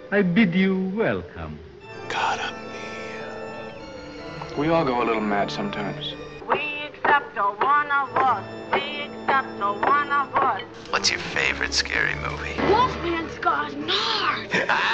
I bid you welcome. Cara mia. We all go a little mad sometimes. We accept a one of us. We accept a one of us. What's your favorite scary movie? Wolfman Scar's Nard.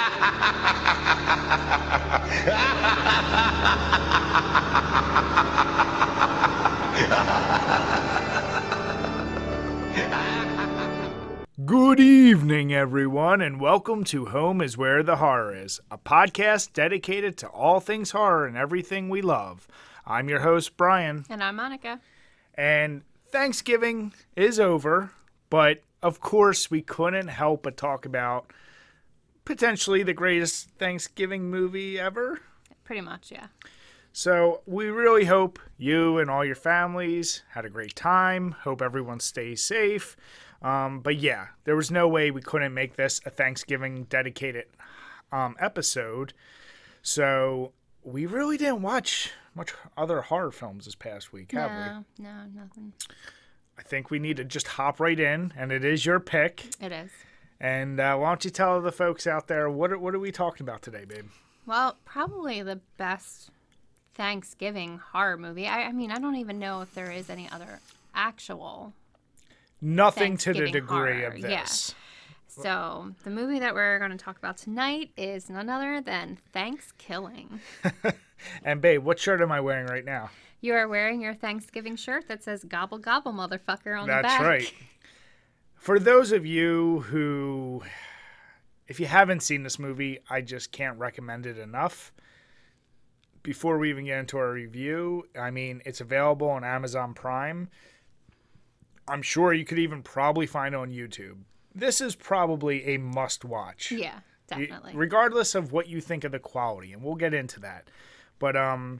Good evening, everyone, and welcome to Home is Where the Horror Is, a podcast dedicated to all things horror and everything we love. I'm your host, Brian. And I'm Monica. And Thanksgiving is over, but of course we couldn't help but talk about potentially the greatest Thanksgiving movie ever. Pretty much, yeah. So we really hope you and all your families had a great time. Hope everyone stays safe. But yeah, there was no way we couldn't make this a Thanksgiving dedicated episode. So we really didn't watch much other horror films this past week, have we? No, nothing. I think we need to just hop right in, and it is your pick. It is. And why don't you tell the folks out there, what are we talking about today, babe? Well, probably the best Thanksgiving horror movie. I mean, I don't even know if there is any other actual Nothing to the Thanksgiving degree horror. of this. Yeah. So the movie that we're going to talk about tonight is none other than Thanksgiving. And babe, what shirt am I wearing right now? You are wearing your Thanksgiving shirt that says "Gobble Gobble, motherfucker" on the back. That's right. For those of you who, if you haven't seen this movie, I just can't recommend it enough. Before we even get into our review, I mean, it's available on Amazon Prime. I'm sure you could even probably find it on YouTube. This is probably a must-watch. Yeah, definitely. Regardless of what you think of the quality, and we'll get into that. But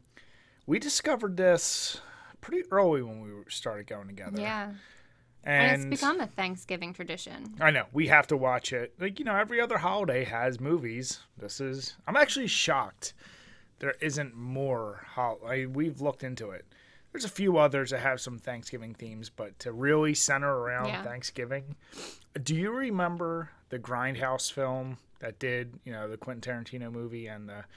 we discovered this pretty early when we started going together. Yeah. And it's become a Thanksgiving tradition. I know. We have to watch it. Like, every other holiday has movies. I'm actually shocked there isn't more. We've looked into it. There's a few others that have some Thanksgiving themes, but to really center around Thanksgiving. Do you remember the Grindhouse film that did, the Quentin Tarantino movie and the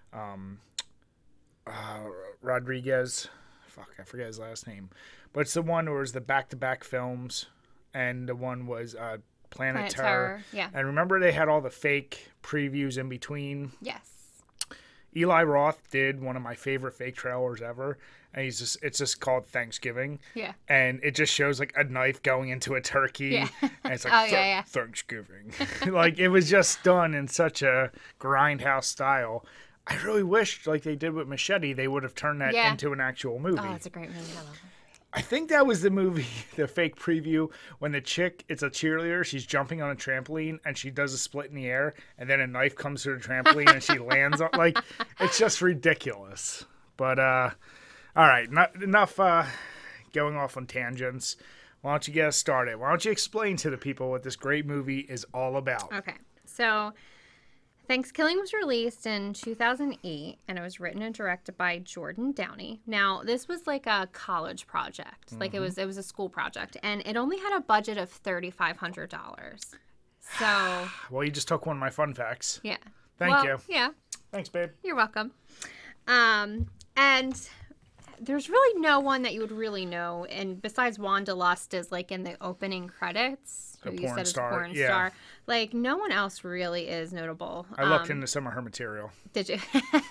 Rodriguez? Fuck, I forget his last name. But it's the one where it was the back-to-back films, and the one was Planet Terror. Yeah. And remember they had all the fake previews in between? Yes. Eli Roth did one of my favorite fake trailers ever, and it's just called Thanksgiving. Yeah. And it just shows like a knife going into a turkey. Yeah. And it's like Thanksgiving. Like it was just done in such a grindhouse style. I really wished, like they did with Machete, they would have turned that into an actual movie. Oh, it's a great movie. I love it. I think that was the movie, the fake preview, when the chick, it's a cheerleader, she's jumping on a trampoline, and she does a split in the air, and then a knife comes through the trampoline, and she lands on, like, it's just ridiculous. But, all right, enough going off on tangents. Why don't you get us started? Why don't you explain to the people what this great movie is all about? Okay, so Thanksgiving was released in 2008, and it was written and directed by Jordan Downey. Now, this was like a college project. Mm-hmm. Like it was a school project, and it only had a budget of $3,500. So, well, you just took one of my fun facts. Yeah. Thank you. Yeah. Thanks, babe. You're welcome. And there's really no one that you would really know, and besides Wanda Lust is like in the opening credits. A who porn you said star. Is a porn Yeah. star. Like no one else really is notable. I looked into some of her material. Did you?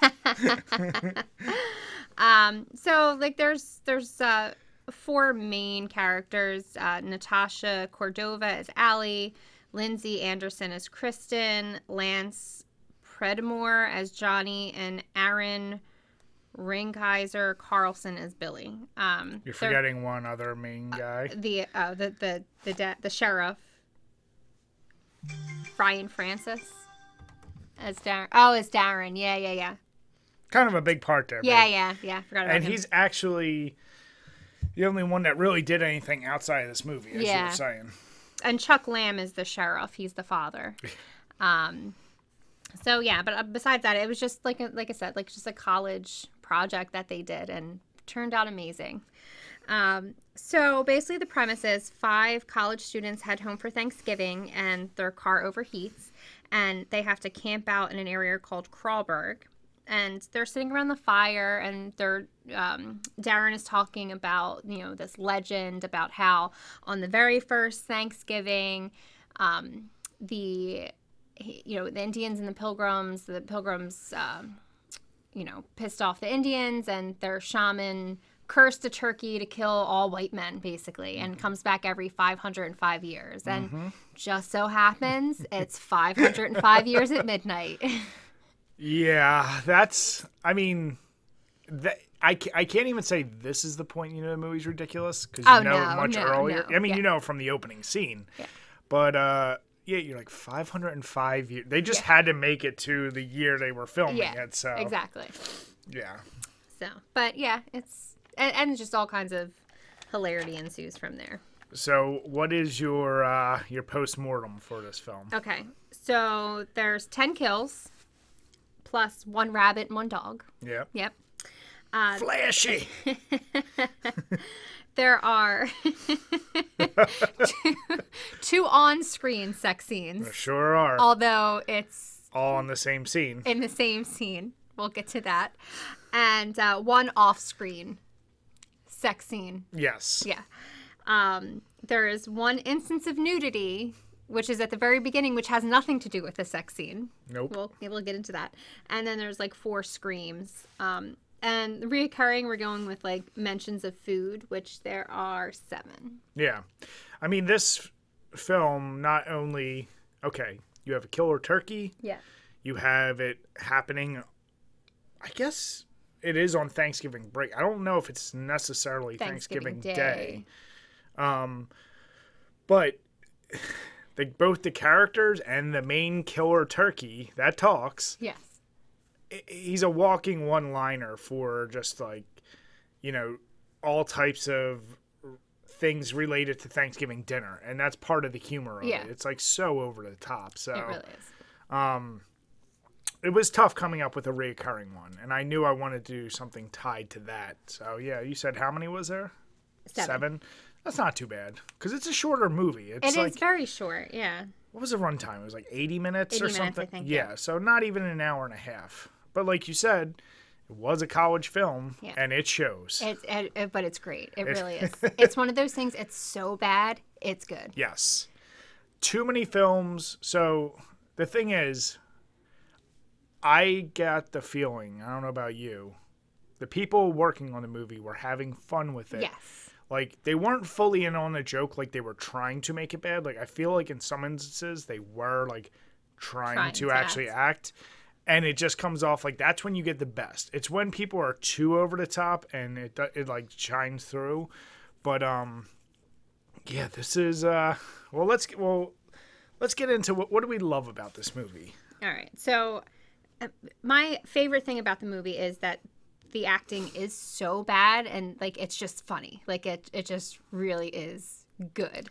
So like there's four main characters. Natasha Cordova is Allie, Lindsay Anderson is Kristen, Lance Predmore as Johnny, and Aaron Ringkeiser Carlson is Billy. You're forgetting one other main guy. The sheriff, Brian Francis as Darren. Oh, as Darren. Yeah. Kind of a big part there. Yeah. I forgot about him. And he's actually the only one that really did anything outside of this movie, as you were saying. And Chuck Lamb is the sheriff. He's the father. So yeah, but besides that, it was just like I said, like just a college project that they did and turned out amazing. So basically the premise is 5 college students head home for Thanksgiving and their car overheats and they have to camp out in an area called Crawlberg. And they're sitting around the fire and they're Darren is talking about, this legend about how on the very first Thanksgiving, the Indians and the Pilgrims, pissed off the Indians and their shaman cursed a turkey to kill all white men, basically, and comes back every 505 years. And just so happens it's 505 years at midnight. Yeah, I can't even say this is the point the movie's ridiculous because earlier. No. From the opening scene. Yeah. But you're like 505 years. They just had to make it to the year they were filming it. So exactly. Yeah. So, but yeah, it's and just all kinds of hilarity ensues from there. So, what is your post-mortem for this film? Okay, so there's 10 kills, plus 1 rabbit and 1 dog. Yep. Yep. Flashy. There are 2 on-screen sex scenes. There sure are. Although it's all in the same scene. In the same scene. We'll get to that. And 1 off-screen sex scene. Yes. Yeah. There is 1 instance of nudity, which is at the very beginning, which has nothing to do with the sex scene. Nope. We'll get into that. And then there's 4 screams. And reoccurring, we're going with mentions of food, which there are 7. Yeah. I mean, this film not only, you have a killer turkey. Yeah. You have it happening, I guess it is on Thanksgiving break. I don't know if it's necessarily Thanksgiving Day. But both the characters and the main killer turkey that talks. Yes. He's a walking one-liner for just all types of things related to Thanksgiving dinner, and that's part of the humor of it. It's so over the top. So it really is. It was tough coming up with a recurring one, and I knew I wanted to do something tied to that. So yeah, you said how many was there? 7. That's not too bad because it's a shorter movie. It is very short. Yeah. What was the runtime? It was 80 minutes 80 or minutes, something. I think, yeah, so not even an hour and a half. But like you said, it was a college film, and it shows. But it's great. It really is. It's one of those things. It's so bad, it's good. Yes. Too many films. So the thing is, I got the feeling, I don't know about you, the people working on the movie were having fun with it. Yes. They weren't fully in on the joke, they were trying to make it bad. I feel like in some instances they were trying to actually act. And it just comes off that's when you get the best. It's when people are too over the top and it shines through. But yeah, this is let's get into what do we love about this movie. All right. So my favorite thing about the movie is that the acting is so bad and it's just funny. It just really is good.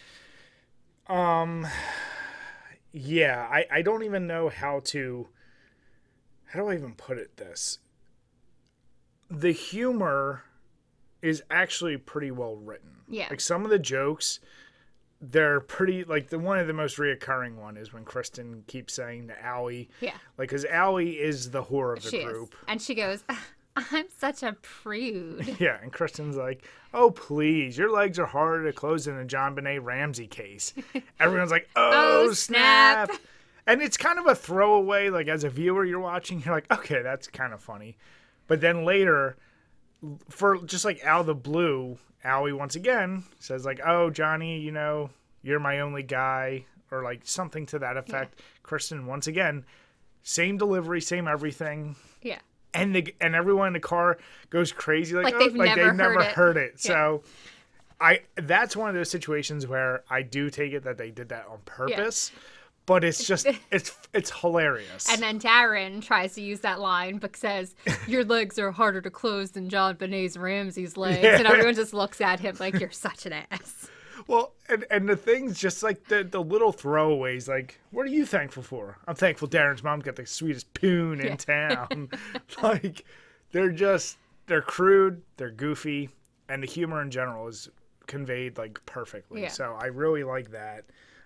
Yeah, I don't even know how do I even put it this? The humor is actually pretty well written. Yeah. Some of the jokes, they're pretty, the one of the most reoccurring one is when Kristen keeps saying to Allie. Yeah. Because Allie is the whore of the group. And she goes, I'm such a prude. Yeah, and Kristen's like, oh, please, your legs are harder to close than a John Benet Ramsey case. Everyone's like, oh, snap. And it's kind of a throwaway, as a viewer you're watching, you're like, okay, that's kind of funny. But then later, for just out of the blue, Allie once again says oh, Johnny, you're my only guy, or something to that effect. Yeah. Kristen, once again, same delivery, same everything. Yeah. And everyone in the car goes crazy, they've never heard it. Yeah. So that's one of those situations where I do take it that they did that on purpose. Yeah. But it's just, it's hilarious. And then Darren tries to use that line but says, your legs are harder to close than John Benet Ramsey's legs. Yeah. And everyone just looks at him like, you're such an ass. Well, and the things, just the little throwaways, what are you thankful for? I'm thankful Darren's mom got the sweetest poon in town. They're crude, they're goofy, and the humor in general is conveyed like perfectly. Yeah. So I really like that.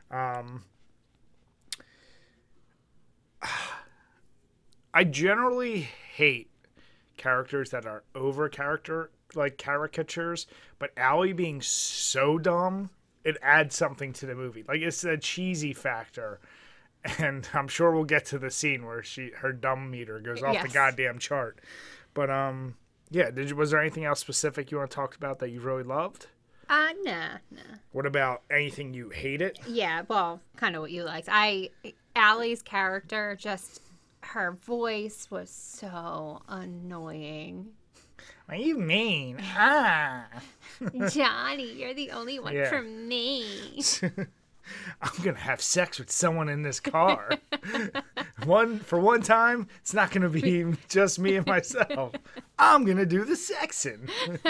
I generally hate characters that are over caricatures, but Allie being so dumb, it adds something to the movie. Like, it's a cheesy factor. And I'm sure we'll get to the scene where her dumb meter goes off the goddamn chart. But yeah, was there anything else specific you want to talk about that you really loved? Nah. What about anything you hated? Yeah, well, kind of what you liked. Allie's character, just her voice was so annoying. What do you mean? Johnny, you're the only one Yeah. for me. I'm gonna have sex with someone in this car. For one time, it's not gonna be just me and myself. I'm gonna do the sexing.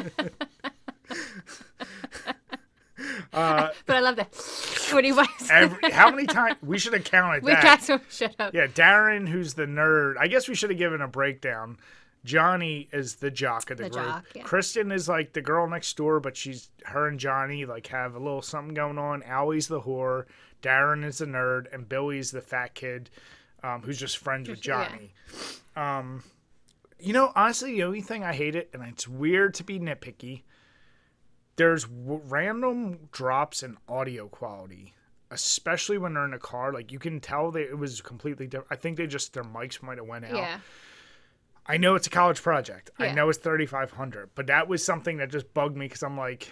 But I love that. What do you want to say? How many times? We should have counted that. That's what we should have. Yeah, Darren, who's the nerd. I guess we should have given a breakdown. Johnny is the jock of the group. jock, yeah. Kristen is like the girl next door, but her and Johnny like have a little something going on. Allie's the whore. Darren is the nerd, and Billy's the fat kid who's just friends with Johnny. Honestly, the only thing I hate it, and it's weird to be nitpicky, there's random drops in audio quality, especially when they're in a car. Like, you can tell that it was completely different. I think their mics might have went out. Yeah. I know it's a college project. Yeah. I know it's $3,500, but that was something that just bugged me because I'm like,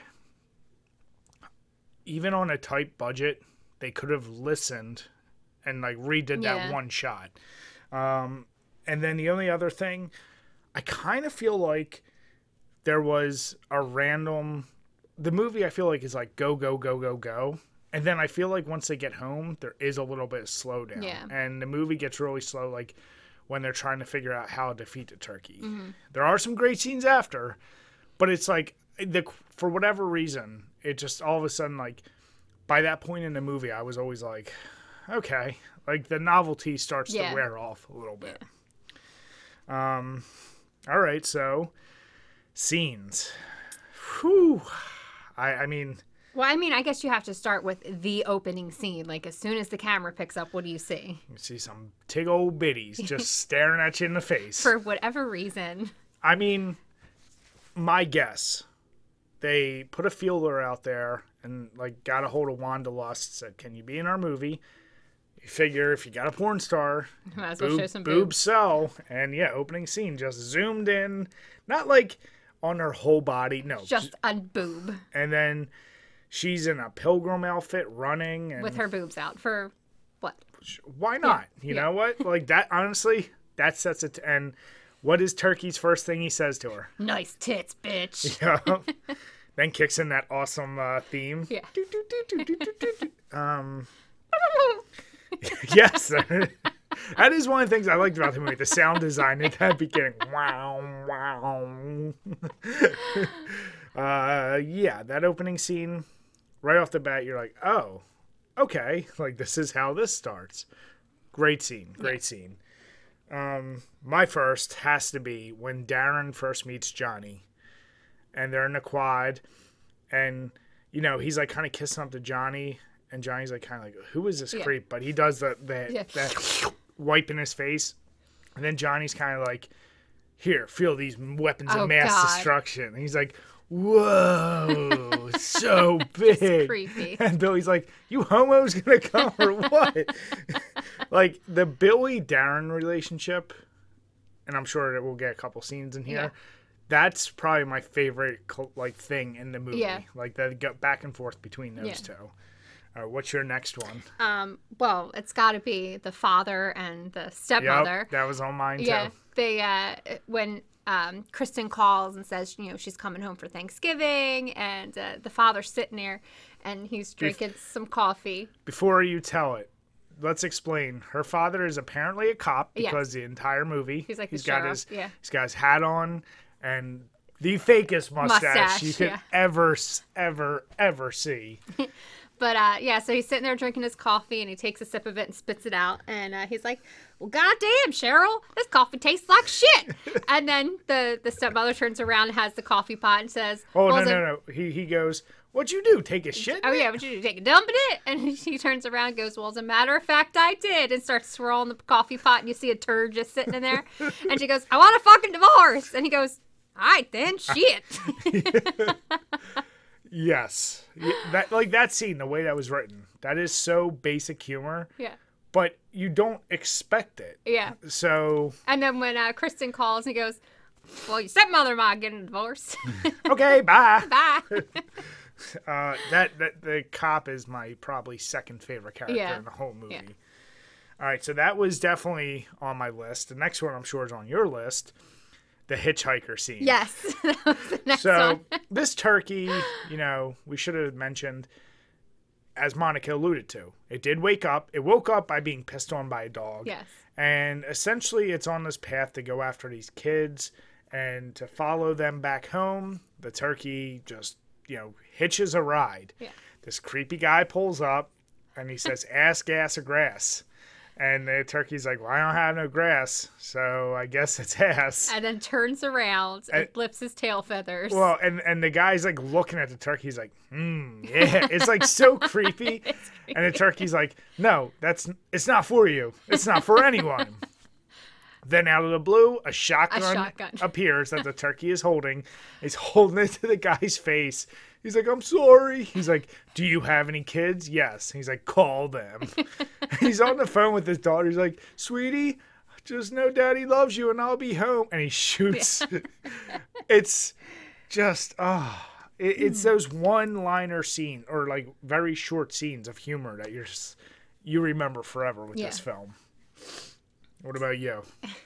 even on a tight budget, they could have listened and like redid that one shot. And then the only other thing, I kind of feel like there was a random. The movie I feel like is like go, go, go, go, go. And then I feel like once they get home, there is a little bit of slowdown. Yeah. And the movie gets really slow, like when they're trying to figure out how to defeat the turkey. Mm-hmm. There are some great scenes after, but it's like, for whatever reason, it just all of a sudden, like, by that point in the movie, I was always like, okay. Like, the novelty starts to wear off a little bit. Yeah. All right, so, scenes. Whew. I mean... Well, I guess you have to start with the opening scene. Like, as soon as the camera picks up, what do you see? You see some tig old biddies just staring at you in the face. For whatever reason. I mean, my guess, they put a feeler out there and, like, got a hold of Wanda Lust, said, can you be in our movie? You figure if you got a porn star, Might as well show some boobs sell. And, yeah, opening scene, just zoomed in. Not, like, on her whole body. No. Just a boob. And then... she's in a pilgrim outfit running. And with her boobs out. For what? Why not? Yeah. You know what? Like, that, honestly, that sets it. And what is Turkey's first thing he says to her? Nice tits, bitch. Yeah. Then kicks in that awesome theme. Yeah. Yes. That is one of the things I liked about the movie. The sound design at that beginning. Wow, wow. Yeah, that opening scene, right off the bat, you're like, oh, okay. Like, this is how this starts. Great scene. Great scene. My first has to be when Darren first meets Johnny. And they're in the quad. And, you know, he's, like, kind of kissing up to Johnny. And Johnny's, like, kind of like, who is this creep? But he does that wipe in his face. And then Johnny's kind of like, here, feel these weapons of mass destruction. And he's like, whoa, so big. Just creepy. And Billy's like, you homo's gonna come or what? Like, the Billy-Darren relationship, and I'm sure that we'll get a couple scenes in here, that's probably my favorite, like, thing in the movie. Yeah. Like, the back and forth between those two. All right, what's your next one? Well, it's got to be the father and the stepmother. Yep, that was on mine, too. Yeah, they, when Kristen calls and says, you know, she's coming home for Thanksgiving, and the father's sitting there, and he's drinking some coffee. Before you tell it, let's explain. Her father is apparently a cop because the entire movie, he's like he's the got sheriff, he's got his hat on and the fakest mustache you could ever see. But yeah, so he's sitting there drinking his coffee, and he takes a sip of it and spits it out. And he's like, "Well, goddamn, Cheryl, this coffee tastes like shit." And then the stepmother turns around and has the coffee pot and says, Oh, "Well, no. He goes, "What'd you do? Take a shit?" Oh, yeah, what'd you do? Take a dump in it?" And she turns around and goes, "Well, as a matter of fact, I did." And starts swirling the coffee pot, and you see a turd just sitting in there. And she goes, "I want a fucking divorce." And he goes, "All right, then, shit." Yes. That scene, the way that was written, that is so basic humor, Yeah. but you don't expect it. Yeah. So, And then when Kristen calls, he goes, "Well, your stepmother might get a divorce." okay, bye. Bye. That the cop is my probably second favorite character Yeah. in the whole movie. Yeah. All right, so that was definitely on my list. The next one I'm sure is on your list, the hitchhiker scene. Yes. That was the next So one. this turkey, we should have mentioned, as Monica alluded to, it did wake up. It woke up by being pissed on by a dog. Yes. And essentially it's on this path to go after these kids and to follow them back home. The turkey just, hitches a ride. Yeah. This creepy guy pulls up and he says, "Ass, gas, or grass?" And the turkey's like, "Well, I don't have no grass, so I guess it's ass." And then turns around and flips his tail feathers. Well, and the guy's like looking at the turkey. He's like, yeah. It's like so creepy. And the turkey's like, "No, it's not for you. It's not for anyone." Then out of the blue, a shotgun appears that the turkey is holding. He's holding it to the guy's face. He's like, "I'm sorry." He's like, "Do you have any kids?" "Yes." He's like, "Call them." He's on the phone with his daughter. He's like, "Sweetie, just know Daddy loves you and I'll be home." And he shoots. Yeah. It's just, it's those one-liner scene or like very short scenes of humor that you remember forever with this film. What about you?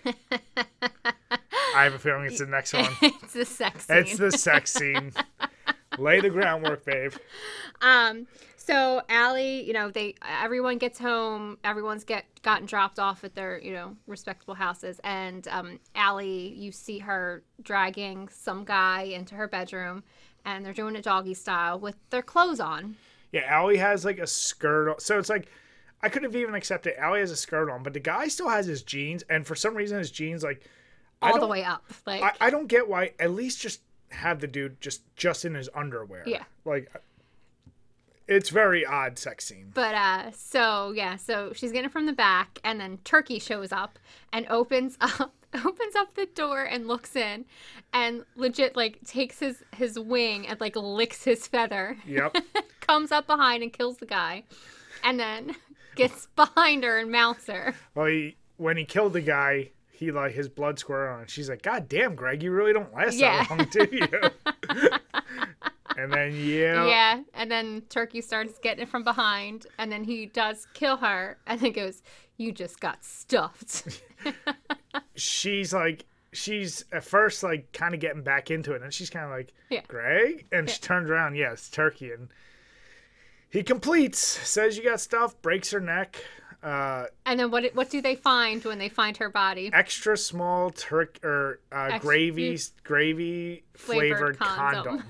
I have a feeling it's the next one. It's the sex scene. It's the sex scene. Lay the groundwork, babe. So Allie, everyone gets home. Everyone's gotten dropped off at their, respectable houses. And Allie, you see her dragging some guy into her bedroom, and they're doing it doggy style with their clothes on. Yeah, Allie has like a skirt on. So it's like, I could have even accepted Allie has a skirt on, but the guy still has his jeans, and for some reason his jeans all the way up. Like I don't get why. At least just have the dude just in his underwear. Yeah. Like, it's very odd sex scene. But so she's getting it from the back, and then Turkey shows up and opens up the door and looks in, and legit takes his wing and licks his feather. Yep. Comes up behind and kills the guy, and then gets behind her and mounts her. Well, when he killed the guy, he his blood squirted on it. She's like, "God damn, Greg, you really don't last that long, do you?" And then Yeah, and then Turkey starts getting it from behind, and then he does kill her, and then goes, "You just got stuffed." She's at first kind of getting back into it, and she's kind of like, "Greg?" And she turns around, it's Turkey, and he completes, says, "You got stuffed," breaks her neck. And then what do they find when they find her body? Extra small gravy flavored condom.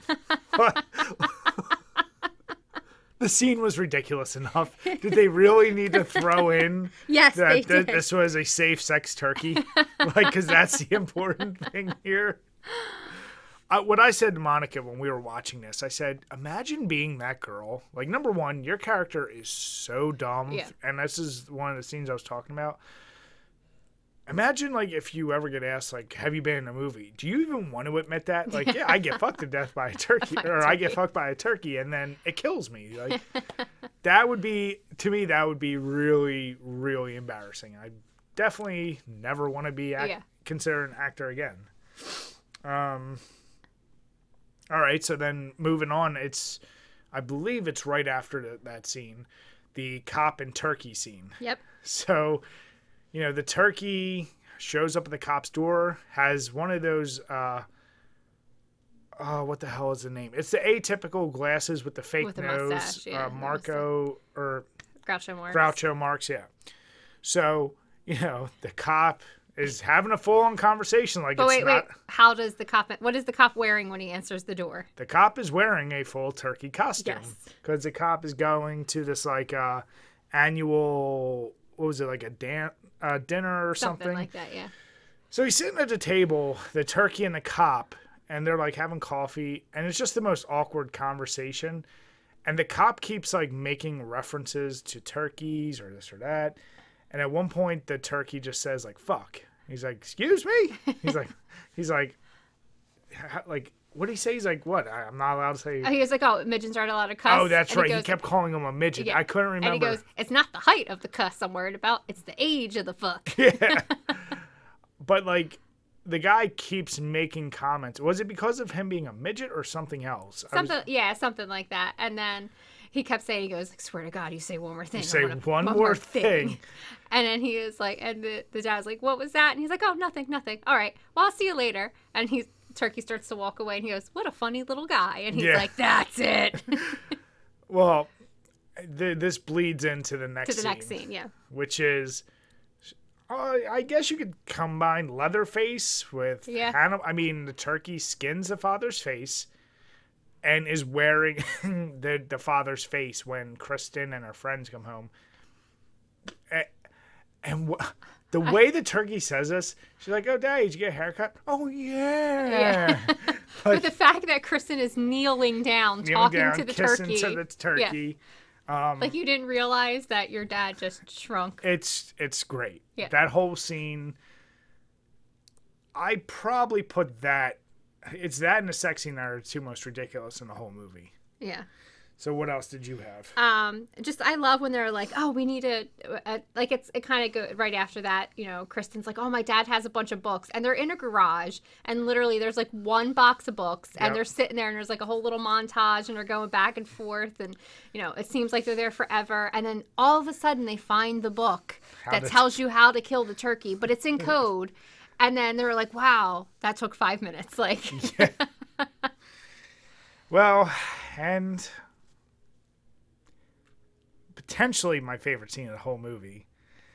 The scene was ridiculous enough. Did they really need to throw in yes, they did. This was a safe sex turkey? Because that's the important thing here. What I said to Monica when we were watching this, I said, imagine being that girl. Number one, your character is so dumb. Yeah. And this is one of the scenes I was talking about. Imagine, if you ever get asked, have you been in a movie? Do you even want to admit that? Yeah, I get fucked to death by a turkey. I get fucked by a turkey, and then it kills me. That would be, to me, that would be really, really embarrassing. I definitely never want to be considered an actor again. All right, so then moving on, I believe it's right after that scene, the cop and turkey scene. Yep. So, the turkey shows up at the cop's door, has one of those, what the hell is the name? It's the atypical glasses with the fake nose, mustache, Marco, or Groucho Marx. Groucho Marx, yeah. So, the cop is having a full-on conversation like But it's wait, not. how does the cop? What is the cop wearing when he answers the door? The cop is wearing a full turkey costume Yes. because the cop is going to this like annual, what was it, like a dinner or something? Like that, yeah. So he's sitting at the table, the turkey and the cop, and they're like having coffee, and it's just the most awkward conversation. And the cop keeps like making references to turkeys or this or that. And at one point, the turkey just says like "fuck." He's like, "Excuse me." He's like, what did he say? He's like, "What? I'm not allowed to say." He was like, "Oh, midgets aren't allowed to cuss." Oh, that's And right. He kept calling him a midget. Yeah. I couldn't remember. And he goes, "It's not the height of the cuss I'm worried about. It's the age of the fuck." Yeah. But like, the guy keeps making comments. Was it because of him being a midget or something else? Something like that. And then he kept saying, he goes, "I swear to God, you say one more thing. You say I'm gonna- one more thing. And then he was like, and the dad's like, "What was that?" And he's like, "Oh, nothing. All right, well, I'll see you later." And Turkey starts to walk away, and he goes, "What a funny little guy." And he's Yeah. like, "That's it." Well, this bleeds into the next To the next scene, yeah. which is, I guess you could combine Leatherface with Hannibal. I mean, the turkey skins the father's face and is wearing the father's face when Kristen and her friends come home. And the way the turkey says this, she's like, "Oh, Daddy, did you get a haircut?" "Oh, yeah." But the fact that Kristen is kneeling down, talking to the kissing turkey. to the turkey. Yeah. Like you didn't realize that your dad just shrunk. It's great. Yeah. That whole scene, I probably put that. It's that and the sex scene that are the two most ridiculous in the whole movie. Yeah. So what else did you have? I love when they're like, "Oh, we need to," like it kind of go right after that. You know, Kristen's like, "Oh, my dad has a bunch of books," and they're in a garage, and literally there's like one box of books, and they're sitting there, and there's like a whole little montage, and they're going back and forth, and you know, it seems like they're there forever, and then all of a sudden they find the book that tells you how to kill the turkey, but it's in code, and then they're like, "Wow, that took 5 minutes," like. Yeah. Well, and potentially my favorite scene of the whole movie.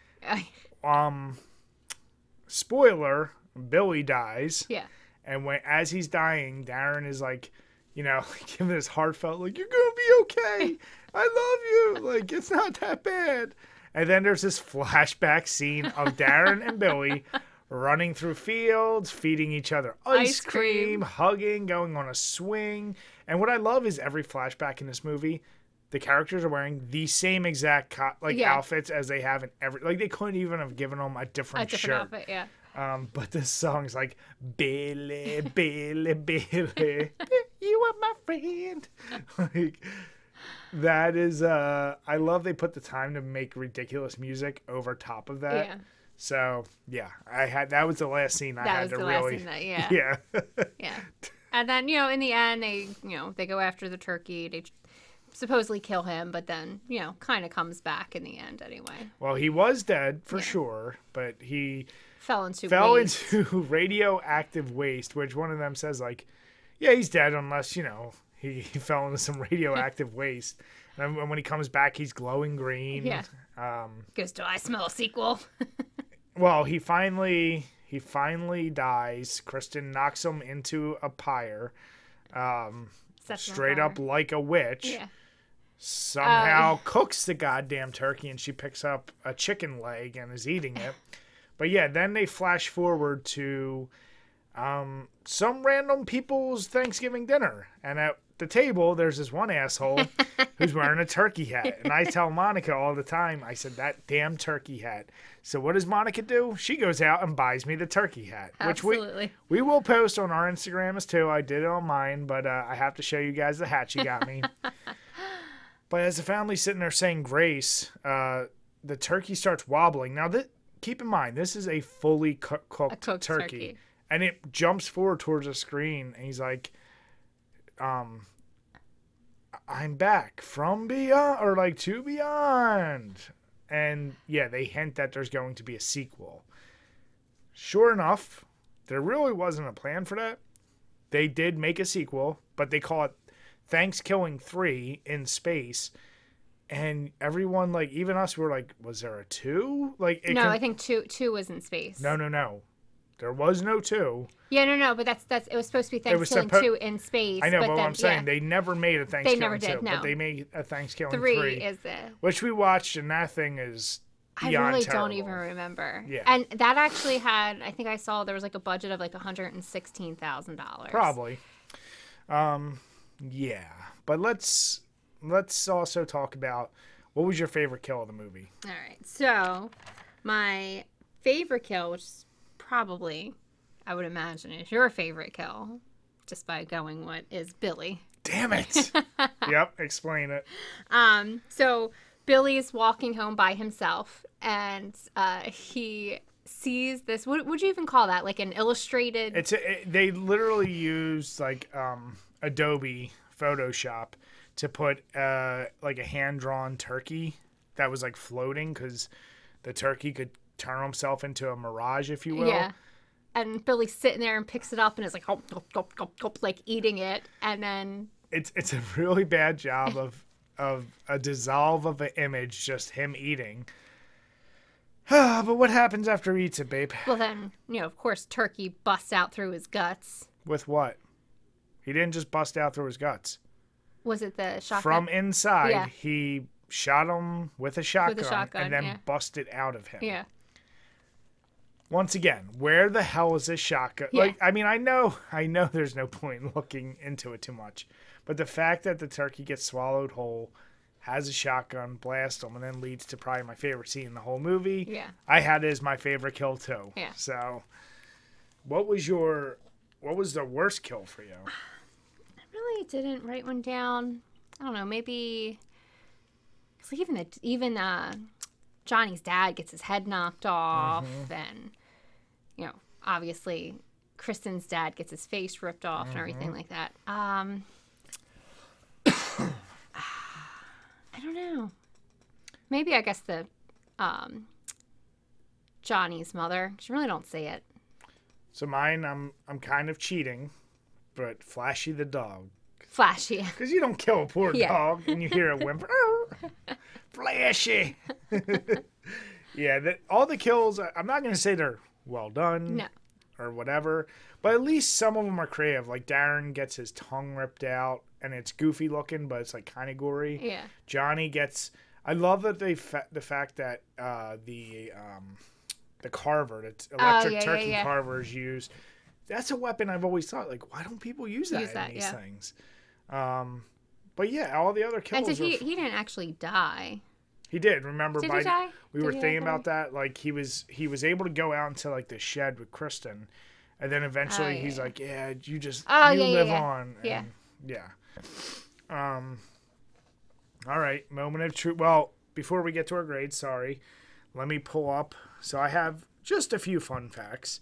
Spoiler, Billy dies. Yeah. And as he's dying, Darren is like, you know, giving this heartfelt, like, "You're gonna be okay. I love you. Like, it's not that bad." And then there's this flashback scene of Darren and Billy running through fields, feeding each other ice cream, hugging, going on a swing. And what I love is every flashback in this movie, the characters are wearing the same exact outfits as they have in every. Like, they couldn't even have given them a different shirt. Outfit, yeah. But this song's like, "Billy, Billy, Billy, you are my friend." Like, that is, I love they put the time to make ridiculous music over top of that. Yeah. So yeah, that was the last scene I had to really. Yeah. Yeah. And then, you know, in the end, they go after the turkey. They supposedly kill him, but then, you know, kind of comes back in the end anyway. Well, he was dead for sure, but he fell into radioactive waste, which one of them says like, "Yeah, he's dead unless, you know, he fell into some radioactive waste." And when he comes back, he's glowing green. Yeah. Goes, "Do I smell a sequel?" Well, he finally dies. Kristen knocks him into a pyre, straight up like a witch. Yeah. Somehow cooks the goddamn turkey, and she picks up a chicken leg and is eating it. But yeah, then they flash forward to some random people's Thanksgiving dinner, and at the table there's this one asshole who's wearing a turkey hat. And I tell Monica all the time, I said, "That damn turkey hat." So what does Monica do? She goes out and buys me the turkey hat, Absolutely. which we will post on our Instagrams too. I did it on mine, but I have to show you guys the hat she got me. But as the family's sitting there saying grace, the turkey starts wobbling. Now, keep in mind, this is a fully cooked turkey. And it jumps forward towards the screen, and he's like, "I'm back from beyond," or like, "to beyond." And yeah, they hint that there's going to be a sequel. Sure enough, there really wasn't a plan for that. They did make a sequel, but they call it Thanksgiving 3 in space. And everyone, like, even us, were like, was there a 2? Like, I think two was in space. No. There was no 2. Yeah, no, but that's it was supposed to be Thanksgiving 2 in space. I know, but then, what I'm saying, yeah. they never made a Thanksgiving 2. They never did, no. But they made a Thanksgiving 3 3. is it. Which we watched, and that thing is I beyond really terrible. don't even remember. Yeah. And that actually had, I think I saw there was like a budget of like $116,000. Probably. Yeah. But let's also talk about, what was your favorite kill of the movie? All right. So, my favorite kill, which is probably, I would imagine, is your favorite kill, just by going what is Billy. Damn it. Yep, explain it. So Billy's walking home by himself, and he sees this. What would you even call that? Like an illustrated? They literally used like Adobe Photoshop to put like a hand-drawn turkey that was like floating, because the turkey could turn himself into a mirage, if you will. Yeah. And Billy's sitting there and picks it up and is like, gulp, gulp, gulp, gulp, gulp, like eating it, and then it's a really bad job of a dissolve of an image, just him eating. But what happens after he eats it, babe? well, then of course, turkey busts out through his guts. With what? He didn't just bust out through his guts. Was it the shotgun? From inside, Yeah. he shot him with a shotgun, and then yeah. busted out of him. Yeah. Once again, where the hell is this shotgun? Yeah. Like, I mean, I know there's no point in looking into it too much, but the fact that the turkey gets swallowed whole, has a shotgun, blasts him, and then leads to probably my favorite scene in the whole movie. Yeah. I had it as my favorite kill too. Yeah. So, what was the worst kill for you? I really didn't write one down. I don't know, maybe it's like even Johnny's dad gets his head knocked off, and obviously Kristen's dad gets his face ripped off and everything like that. I don't know. Maybe I guess the Johnny's mother. She really don't say it. So mine, I'm kind of cheating, but Flashy the dog. Flashy. Because you don't kill a poor Yeah. dog and you hear a whimper. Flashy. Yeah, all the kills, I'm not going to say they're well done No. or whatever, but at least some of them are creative. Like Darren gets his tongue ripped out, and it's goofy looking, but it's like kind of gory. Yeah. Johnny gets... I love that the fact that the carver, that's electric turkey carver is used. That's a weapon I've always thought, like, why don't people use that in these things? But yeah, all the other kills. And he didn't actually die. He did. Remember, Did he die? We were thinking about that. Like he was able to go out into like the shed with Kristen, and then eventually he's like, "Yeah, you live on." Yeah. And, yeah. All right. Moment of truth. Well, before we get to our grades, sorry, let me pull up. So I have just a few fun facts.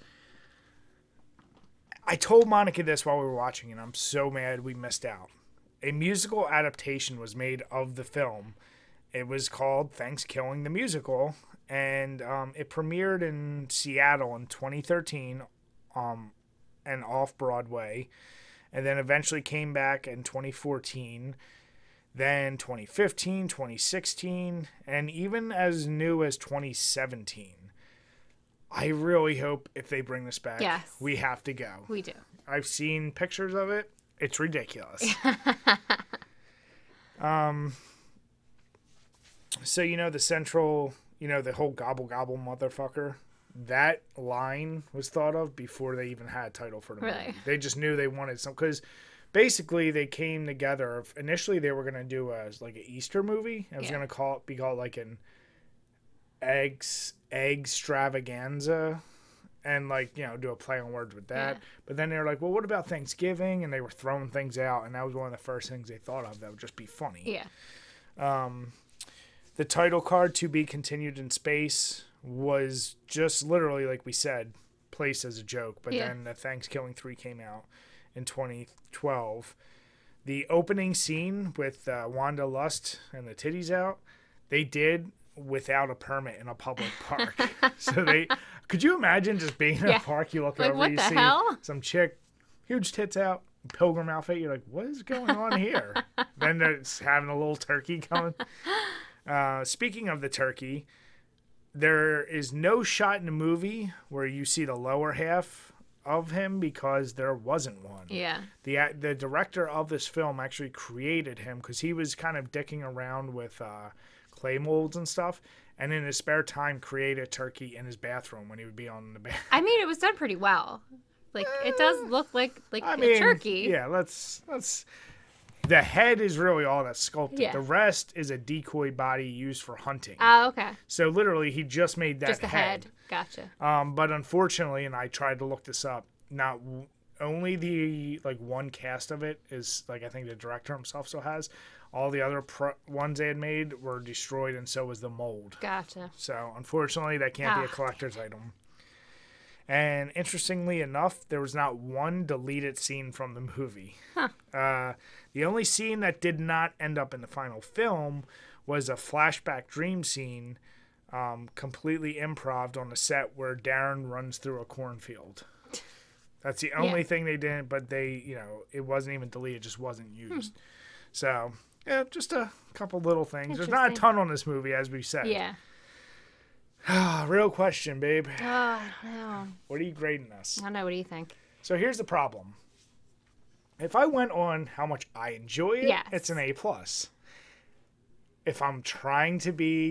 I told Monica this while we were watching, and I'm so mad we missed out. A musical adaptation was made of the film. It was called Thanksgiving the Musical, and it premiered in Seattle in 2013 and off-Broadway, and then eventually came back in 2014, then 2015, 2016, and even as new as 2017. I really hope if they bring this back, Yes. we have to go. We do. I've seen pictures of it. It's ridiculous. So, the central, the whole gobble gobble motherfucker, that line was thought of before they even had a title for the movie. Really? They just knew they wanted some, because basically they came together. Initially they were going to do an Easter movie. It was going to be called like an egg extravaganza, and do a play on words with that. Yeah. But then they were like, well, what about Thanksgiving? And they were throwing things out, and that was one of the first things they thought of that would just be funny. Yeah. The title card, To Be Continued in Space, was just literally, like we said, placed as a joke. But then the Thanksgiving 3 came out in 2012. The opening scene with Wanda Lust and the titties out, they did without a permit in a public park. So could you imagine just being in a park, you look Like, over, what you the see hell? some chick, huge tits out, pilgrim outfit. You're like, what is going on here? Then there's having a little turkey coming. Speaking of the turkey, there is no shot in the movie where you see the lower half of him because there wasn't one. Yeah. The director of this film actually created him because he was kind of dicking around with clay molds and stuff, and in his spare time created a turkey in his bathroom when he would be on the bath. I mean, it was done pretty well. Like, it does look like I a mean, turkey. Yeah, let's. The head is really all that's sculpted. Yeah. The rest is a decoy body used for hunting. Oh, okay. So literally, he just made that Just the head. Gotcha. But unfortunately, and I tried to look this up, not only the one cast of it is I think the director himself still has. All the other ones they had made were destroyed, and so was the mold. Gotcha. So unfortunately, that can't be a collector's item. And interestingly enough, there was not one deleted scene from the movie. Huh. The only scene that did not end up in the final film was a flashback dream scene, completely improv on the set where Darren runs through a cornfield. That's the only thing they didn't, but it wasn't even deleted, it just wasn't used. So, yeah, just a couple little things. There's not a ton on this movie, as we said. Yeah. Real question, babe. Oh, I don't know. What are you grading this? I don't know. What do you think? So here's the problem. If I went on how much I enjoy it, Yes. it's an A+. If I'm trying to be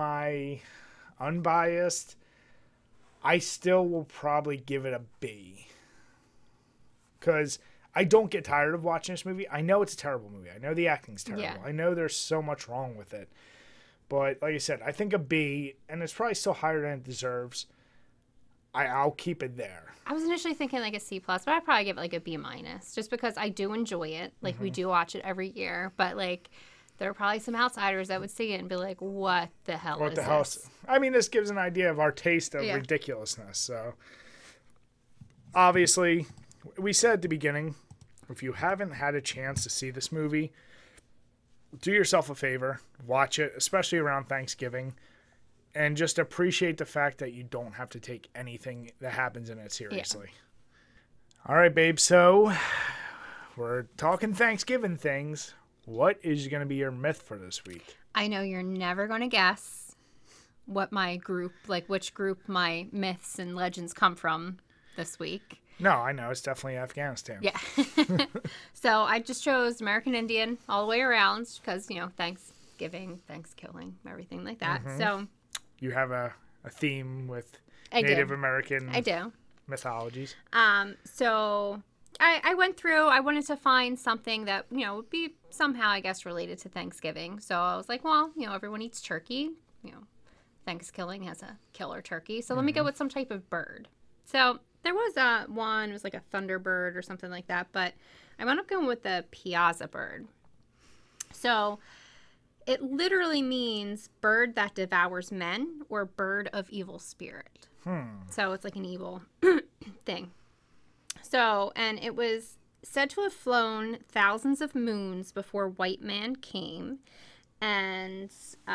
unbiased, I still will probably give it a B. Because I don't get tired of watching this movie. I know it's a terrible movie. I know the acting's terrible. Yeah. I know there's so much wrong with it. But like I said, I think a B, and it's probably still higher than it deserves. I'll keep it there. I was initially thinking a C+, but I'd probably give it a B-, just because I do enjoy it. We do watch it every year, but there are probably some outsiders that would see it and be like, "What the hell is this?" I mean, this gives an idea of our taste of ridiculousness. So, obviously, we said at the beginning, if you haven't had a chance to see this movie, do yourself a favor, watch it, especially around Thanksgiving, and just appreciate the fact that you don't have to take anything that happens in it seriously. Yeah. All right, babe, so we're talking Thanksgiving things. What is going to be your myth for this week? I know you're never going to guess what my group, which group my myths and legends come from this week. No, I know. It's definitely Afghanistan. Yeah. So I just chose American Indian all the way around because, Thanksgiving, Thanksgiving, everything like that. Mm-hmm. So you have a theme with Native American mythologies. So I went through, I wanted to find something that, would be somehow, I guess, related to Thanksgiving. So I was like, well, everyone eats turkey. Thanksgiving has a killer turkey. So let me go with some type of bird. So there was one, it was like a thunderbird or something like that, but I wound up going with the piazza bird. So it literally means bird that devours men or bird of evil spirit. So it's like an evil thing. So, and it was said to have flown thousands of moons before white man came, and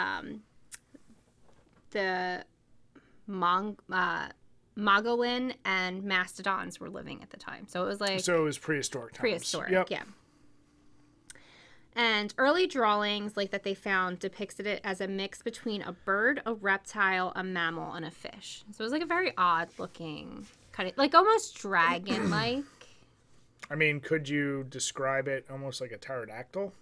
the Mogollon and mastodons were living at the time. So it was So it was prehistoric times. Prehistoric, yeah. And early drawings that they found depicted it as a mix between a bird, a reptile, a mammal, and a fish. So it was a very odd looking kind of almost dragon-like. I mean, could you describe it almost like a pterodactyl?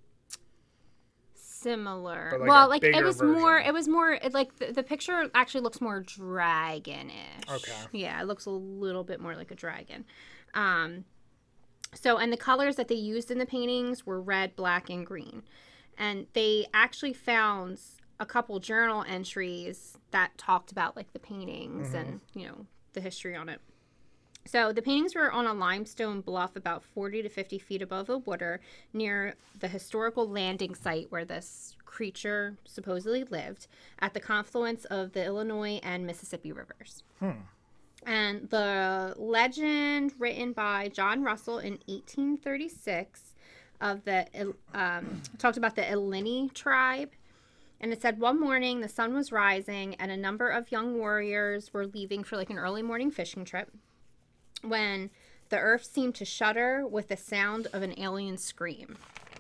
Similar. But it was more the picture actually looks more dragonish. Okay. Yeah, it looks a little bit more like a dragon. So, and the colors that they used in the paintings were red, black, and green. And they actually found a couple journal entries that talked about the paintings and, the history on it. So the paintings were on a limestone bluff about 40 to 50 feet above the water near the historical landing site where this creature supposedly lived at the confluence of the Illinois and Mississippi rivers. And the legend written by John Russell in 1836 of talked about the Illini tribe. And it said, one morning the sun was rising and a number of young warriors were leaving for an early morning fishing trip when the earth seemed to shudder with the sound of an alien scream.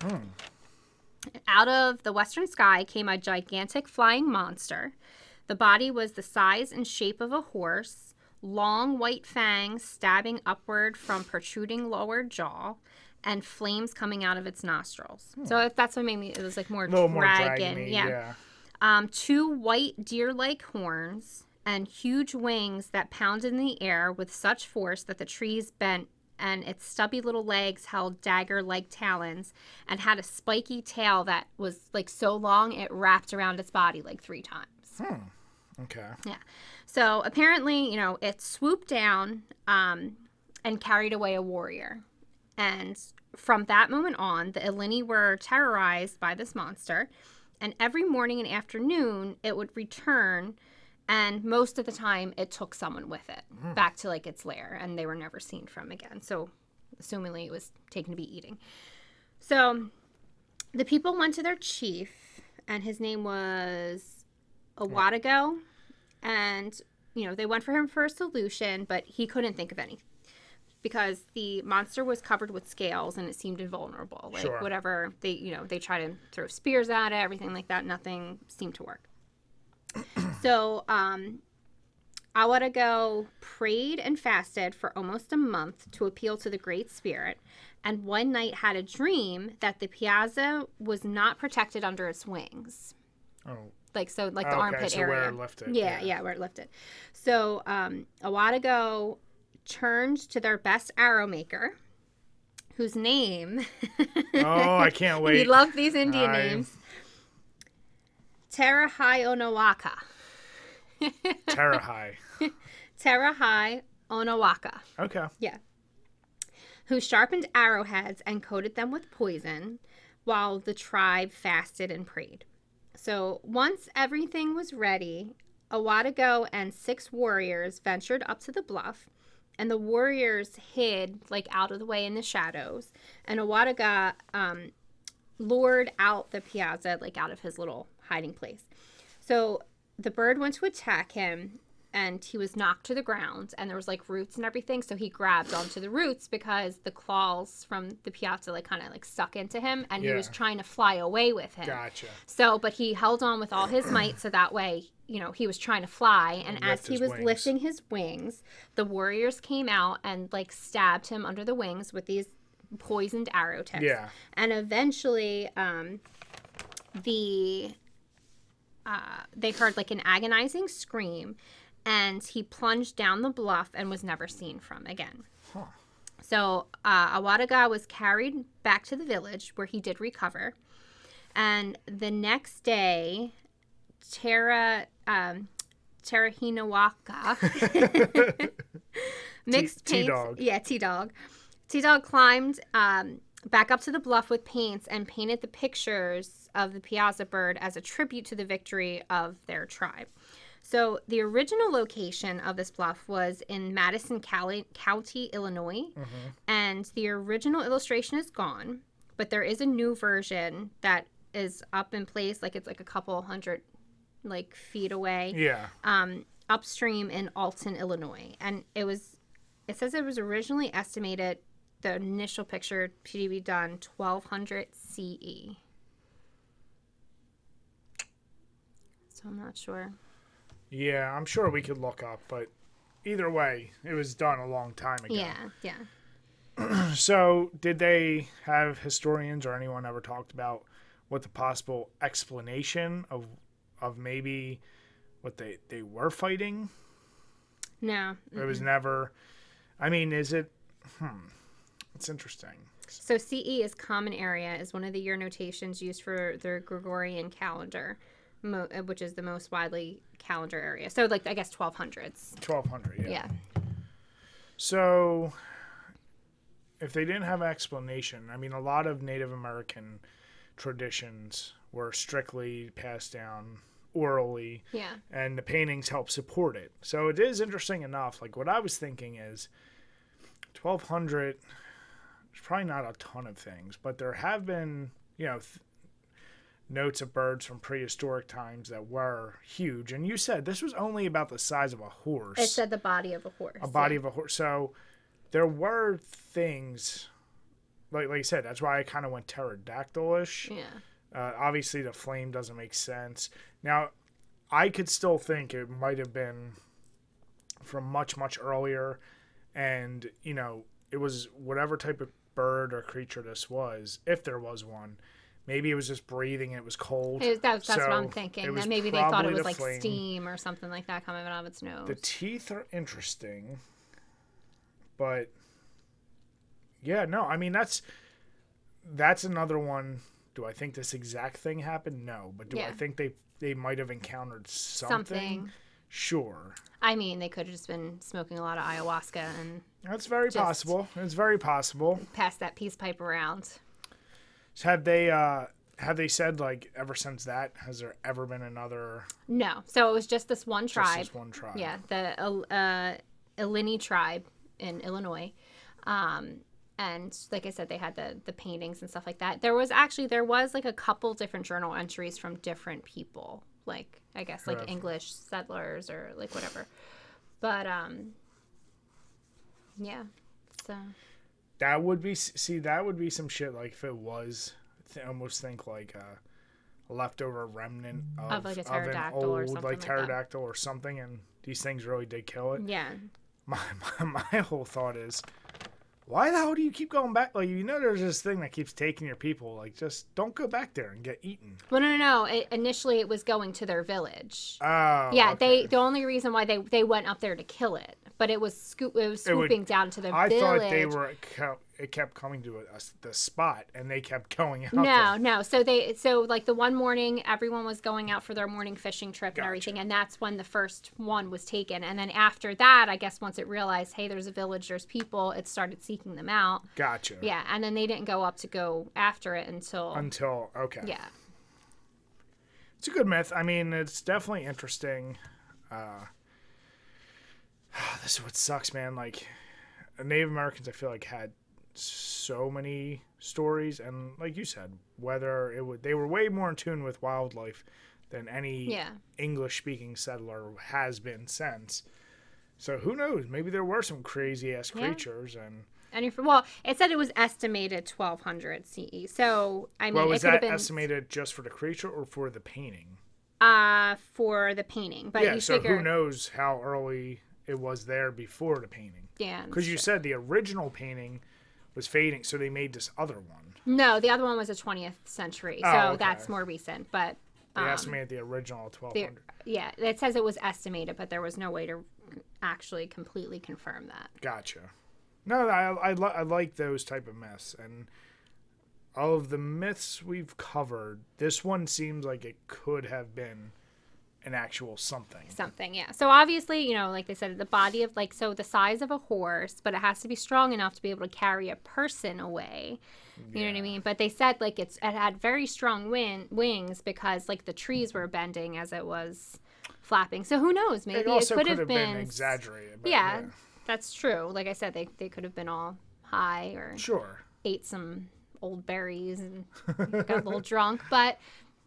Out of the western sky came a gigantic flying monster. The body was the size and shape of a horse, long white fangs stabbing upward from protruding lower jaw, and flames coming out of its nostrils. So that's what made me, it was like more A little more dragon. dragony, Yeah. 2 white deer-like horns and huge wings that pounded in the air with such force that the trees bent, and its stubby little legs held dagger-like talons and had a spiky tail that was like so long it wrapped around its body like 3 times. Okay. Yeah. So apparently, you know, it swooped down and carried away a warrior. And from that moment on, the Illini were terrorized by this monster. And every morning and afternoon, it would return. And most of the time, it took someone with it back to like its lair. And they were never seen from again. So assumingly, it was taken to be eating. So the people went to their chief. And his name was Owatago. And, you know, they went for him for a solution. But he couldn't think of any. Because the monster was covered with scales and it seemed invulnerable. Like Sure. whatever they, you know, they tried to throw spears at it, everything like that. Nothing seemed to work. So, Awatago prayed and fasted for almost a month to appeal to the Great Spirit. And one night had a dream that the piazza was not protected under its wings. Oh. Like, so, like the Okay, armpit so area. where it lifted, Yeah, yeah. where it lifted. So, Awatago turned to their best arrow maker, whose name... Oh, I can't wait. We love these Indian names. Terahai Onawaka. Terahai. Terahai Onawaka. Okay. Yeah. Who sharpened arrowheads and coated them with poison while the tribe fasted and prayed. So once everything was ready, Awatago and 6 warriors ventured up to the bluff, and the warriors hid like out of the way in the shadows, and Awataga lured out the piazza like out of his little hiding place. So the bird went to attack him, and he was knocked to the ground, and there was like roots and everything, so he grabbed onto the roots because the claws from the piazza like kind of like stuck into him, and he was Yeah. trying to fly away with him. Gotcha. So, but he held on with all his might, so that way, you know, he was trying to fly, and Lift as he his was wings. lifting his wings, the warriors came out and like stabbed him under the wings with these poisoned arrow tips. Yeah. And eventually, they heard like an agonizing scream, and he plunged down the bluff and was never seen from again. So Awataga was carried back to the village where he did recover. And the next day, Terahinawaka mixed paints. T-Dog. Yeah, T-Dog. T-Dog climbed back up to the bluff with paints and painted the pictures of the piazza bird as a tribute to the victory of their tribe. So the original location of this bluff was in Madison County, Illinois, and the original illustration is gone, but there is a new version that is up in place, like it's like a couple hundred like feet away, Yeah. upstream in Alton, Illinois, and it says it was originally estimated, the initial picture to be done 1200 CE. So I'm not sure. Yeah, I'm sure we could look up, but either way, it was done a long time ago. Yeah. So, did they have historians or anyone ever talked about what the possible explanation of maybe what they were fighting? No. It was never. I mean, is it? It's interesting. So CE is common area, is one of the year notations used for the Gregorian calendar, which is the most widely calendar area. So, like, I guess 1200s. 1200. Yeah. So, if they didn't have an explanation, I mean, a lot of Native American traditions were strictly passed down orally, Yeah. and the paintings help support it. So it is interesting enough. Like, what I was thinking is 1200, there's probably not a ton of things, but there have been, you know, notes of birds from prehistoric times that were huge. And you said this was only about the size of a horse. It said the body of a horse. A body of a horse. So there were things, like you said, that's why I kind of went pterodactyl-ish. Yeah. Obviously, the flame doesn't make sense. Now, I could still think it might have been from much, much earlier. And, you know, it was whatever type of bird or creature this was, if there was one. Maybe it was just breathing and it was cold. That's So what I'm thinking. it was That maybe they thought it probably was the like flame. steam or something like that coming out of its nose. The teeth are interesting. But, yeah, no, I mean, that's another one. Do I think this exact thing happened? No. But do I think they might have encountered something? Sure. I mean, they could have just been smoking a lot of ayahuasca and That's very possible. It's very possible. passed that peace pipe around. So have they said, like, ever since that, has there ever been another? No. So it was just this one tribe. Just this one tribe. Yeah, the Illini tribe in Illinois. And like I said, they had the paintings and stuff like that. There was like a couple different journal entries from different people. Like, I guess, like English settlers or like whatever. But, yeah. So. That would be some shit, like, if it was, I almost think, like, a leftover remnant Of like a an pterodactyl old, or something like, like that. pterodactyl or something, and these things really did kill it. Yeah. My whole thought is, why the hell do you keep going back? Like, you know, there's this thing that keeps taking your people. Like, just don't go back there and get eaten. Well, no. Initially, it was going to their village. Oh, Yeah, okay. the only reason why they went up there to kill it, but it was swooping down to the I village. thought they were. It kept coming to the spot, and they kept going out. there. No. So like the one morning, everyone was going out for their morning fishing trip and everything, and that's when the first one was taken. And then after that, I guess once it realized, hey, there's a village, there's people, it started seeking them out. Gotcha. Yeah, and then they didn't go up to go after it until Okay. yeah. It's a good myth. I mean, it's definitely interesting. This is what sucks, man. Like, Native Americans, I feel like, had so many stories, and like you said, they were way more in tune with wildlife than any English-speaking settler has been since. So who knows? Maybe there were some crazy-ass creatures, and it said it was estimated 1200 CE. So I mean, was it could have that been estimated just for the creature or for the painting? For the painting, but Yeah. you So figure, who knows how early it was there before the painting? Yeah, Because you said the original painting was fading, so they made this other one. No, the other one was a 20th century, so Oh, okay. that's more recent. But They estimated the original 1200. yeah, it says it was estimated, but there was no way to actually completely confirm that. Gotcha. No, I like those type of myths, and all of the myths we've covered, this one seems like it could have been an actual something. Something, yeah. So obviously, like they said, the body of the size of a horse, but it has to be strong enough to be able to carry a person away. You know what I mean? But they said it had very strong wings because the trees were bending as it was flapping. So who knows? Maybe it also could have been exaggerated. But yeah, that's true. Like I said, they could have been all high or sure ate some old berries and got a little drunk, but.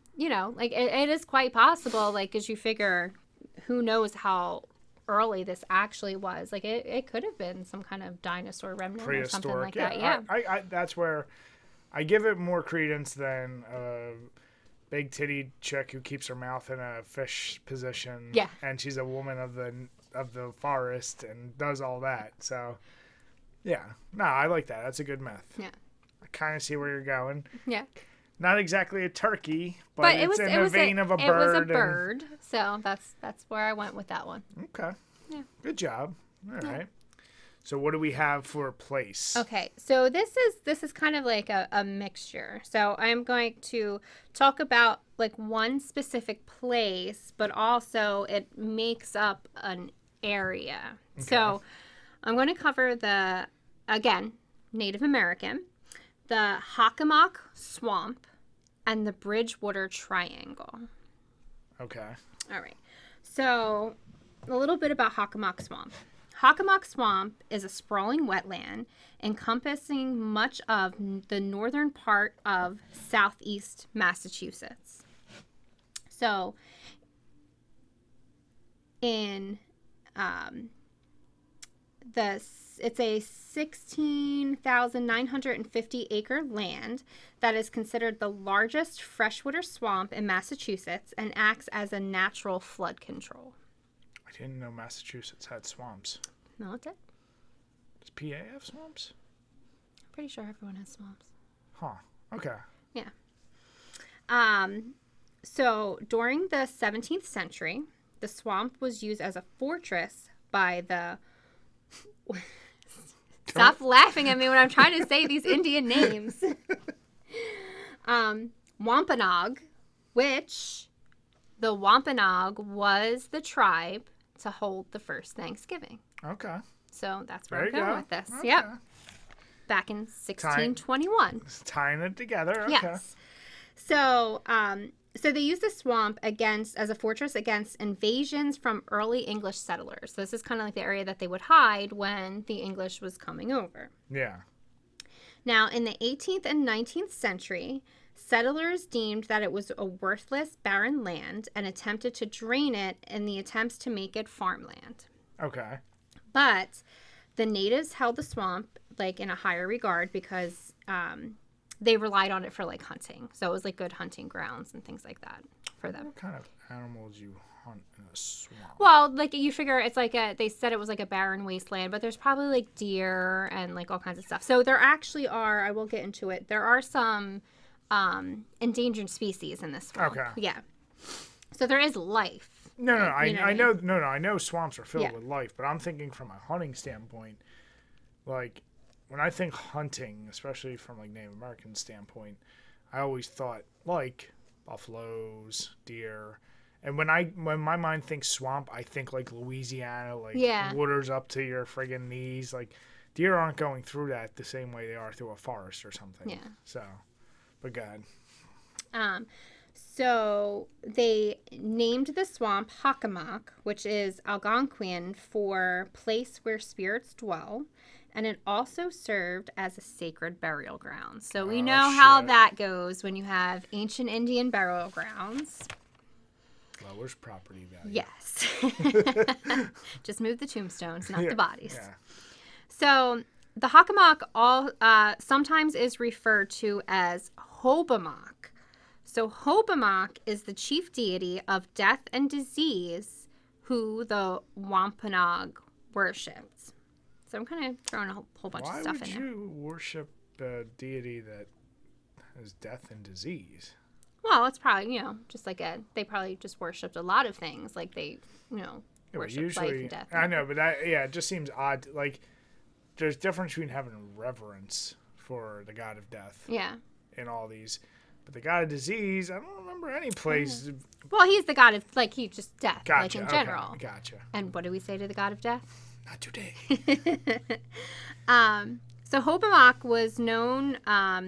It is quite possible, because you figure, who knows how early this actually was. It could have been some kind of dinosaur remnant or something like that. Yeah. I that's where I give it more credence than a big titty chick who keeps her mouth in a fish position. Yeah. And she's a woman of the forest and does all that. So, yeah. No, I like that. That's a good myth. Yeah. I kind of see where you're going. Yeah. Not exactly a turkey, but it's in the vein of a bird. It was a bird, so that's where I went with that one. Okay. Yeah. Good job. All right. So what do we have for a place? Okay, so this is kind of like a mixture. So I'm going to talk about one specific place, but also it makes up an area. Okay. So I'm going to cover again, Native American, the Hockomock Swamp, and the Bridgewater Triangle. Okay. All right. So a little bit about Hockomock Swamp. Hockomock Swamp is a sprawling wetland encompassing much of the northern part of southeast Massachusetts. So it's a 16,950 acre land that is considered the largest freshwater swamp in Massachusetts and acts as a natural flood control. I didn't know Massachusetts had swamps. No, it did. Does PA have swamps? I'm pretty sure everyone has swamps. Huh. Okay. Yeah. So during the 17th century, the swamp was used as a fortress by the... Stop laughing at me when I'm trying to say these Indian names. Wampanoag, which the Wampanoag was the tribe to hold the first Thanksgiving. Okay. So that's where There I'm you going go. with this. Okay. Yep. Back in 1621. Just tying it together. Okay. Yes. So, so they used the swamp as a fortress against invasions from early English settlers. So this is kind of like the area that they would hide when the English was coming over. Yeah. Now, in the 18th and 19th century, settlers deemed that it was a worthless, barren land and attempted to drain it in the attempts to make it farmland. Okay. But the natives held the swamp like in a higher regard because they relied on it for like hunting. So it was like good hunting grounds and things like that for them. What kind of animals you hunt in a swamp? Well, like you figure it's like they said it was like a barren wasteland, but there's probably like deer and like all kinds of stuff. So there actually are, I will get into it, there are some endangered species in this swamp. Okay. Yeah. So there is life. No, You know what I I know. No, I know swamps are filled Yeah. with life, but I'm thinking from a hunting standpoint. Like, when I think hunting, especially from like Native American standpoint, I always thought like buffaloes, deer, and when my mind thinks swamp, I think like Louisiana, like Yeah. waters up to your friggin' knees. Like, deer aren't going through that the same way they are through a forest or something. Yeah. So, but God. So they named the swamp Hockomock, which is Algonquian for place where spirits dwell, and it also served as a sacred burial ground. So we know how shit. that goes when you have ancient Indian burial grounds. Lowers property value. Yes. Just move the tombstones, not Yeah, the bodies. Yeah. So the Hockomock sometimes is referred to as Hobomok. So Hobomok is the chief deity of death and disease who the Wampanoag worshipped. So I'm kind of throwing a whole bunch of Why stuff would in there. you worship a deity that has death and disease? Well, it's probably, just like they probably just worshipped a lot of things. Like they, Yeah, but worshipped life and death. I know, but it just seems odd. Like, there's difference between having reverence for the god of death Yeah. in all these, but the god of disease, I don't remember any place. Well, he's the god of, like, he's just death, Gotcha. like in okay, general. Gotcha. And what do we say to the god of death? Not today. So Hobomok was known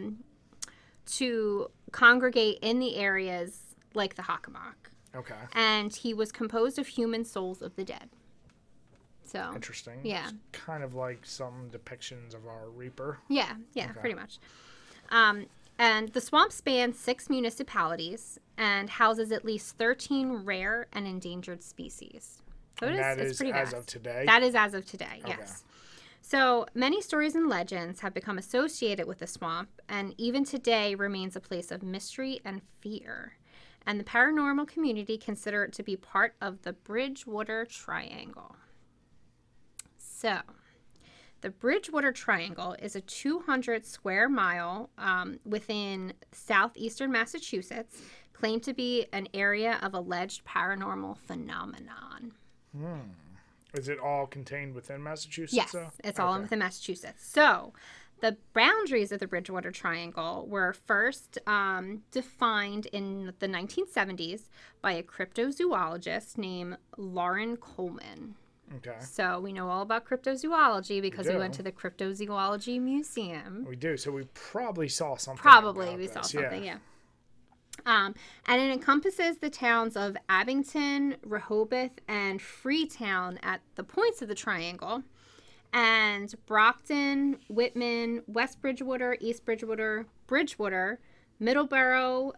to congregate in the areas like the Hockomock. Okay. And he was composed of human souls of the dead. So Interesting. Yeah. It's kind of like some depictions of our Reaper. Yeah, Okay. pretty much. And the swamp spans 6 municipalities and houses at least 13 rare and endangered species. So And that it's is pretty as vast. of today? That is as of today, Okay. yes. So many stories and legends have become associated with the swamp, and even today remains a place of mystery and fear. And the paranormal community consider it to be part of the Bridgewater Triangle. So, the Bridgewater Triangle is a 200 square mile within southeastern Massachusetts, claimed to be an area of alleged paranormal phenomenon. Is it all contained within Massachusetts? Yes, though? it's all Okay. within Massachusetts. So, the boundaries of the Bridgewater Triangle were first defined in the 1970s by a cryptozoologist named Lauren Coleman. Okay. So we know all about cryptozoology because we do. went to the Cryptozoology Museum. We do. So we probably saw something. Probably about we saw this. something, yeah. And it encompasses the towns of Abington, Rehoboth, and Freetown at the points of the triangle, and Brockton, Whitman, West Bridgewater, East Bridgewater, Bridgewater, Middleborough,